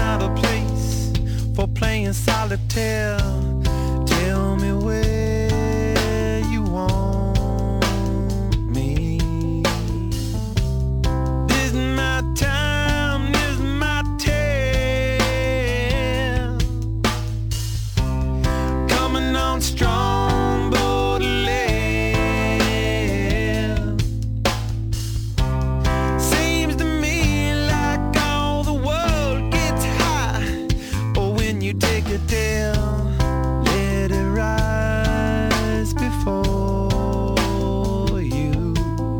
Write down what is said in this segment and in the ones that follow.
have a place for playing solitaire. Tell me where you want me. This is my time, this is my tale. Coming on strong, Baudelaire. Seems to me like all the world gets high, but when you take a dare, let it rise before you.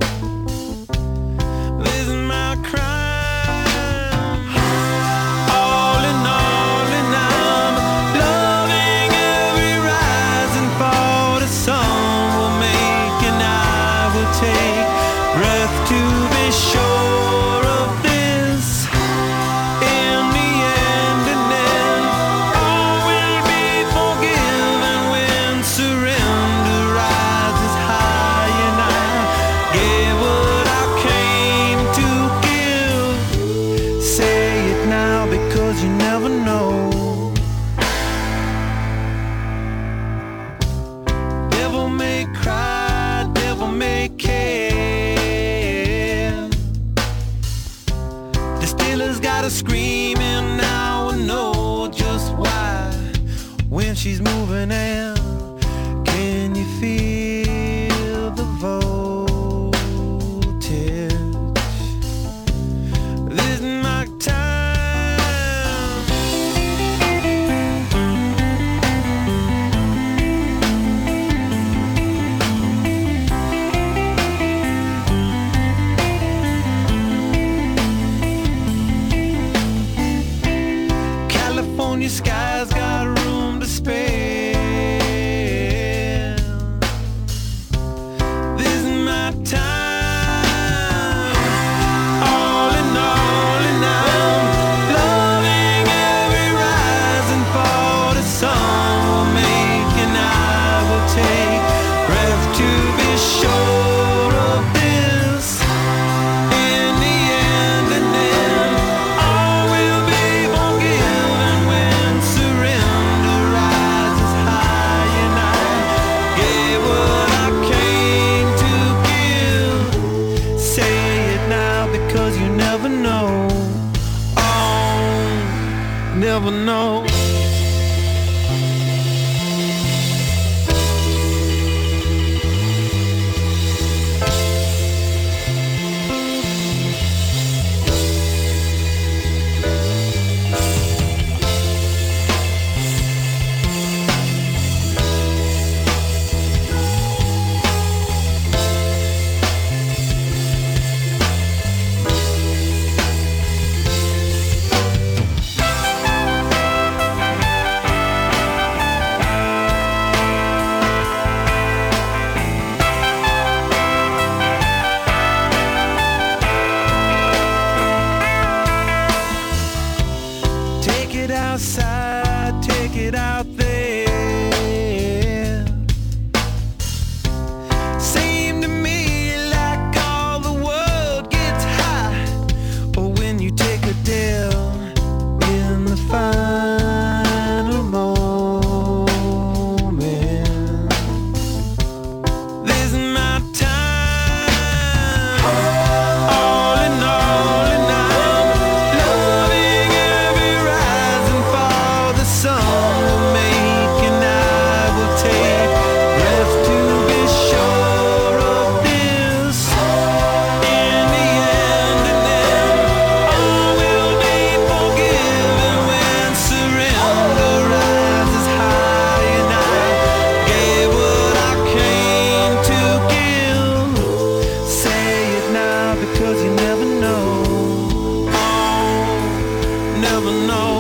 This is my crime. All in all, and I'm loving every rise and fall. The sun will make and I will take breath to be sure of this. In the end, and then all will be forgiven when surrender rises high, and I gave what I came to give. Say it now because you never know. Devil may cry, devil may care. The Steelers got her screaming now, I know just why. When she's moving in, can you feel the voltage? This is my time. California skies got room to spare. This is my time. All in all, and I'm loving every rise and fall. The sun will make and I will take breath to be sure of this. In the end, and then all will be forgiven when surrender rises high, and I gave what I came to give. Say it now because you never know. Oh, never know. Take it outside, take it out there. Seem to me like all the world gets high, but when you take a dare in the final moment, this is my time. All in all, and I'm loving every rise and fall. The sun will make and I will take breath to be sure of this. In the end, and then all will be forgiven when surrender rises high, and I gave what I came to give. Say it now because you never know. Oh, never know.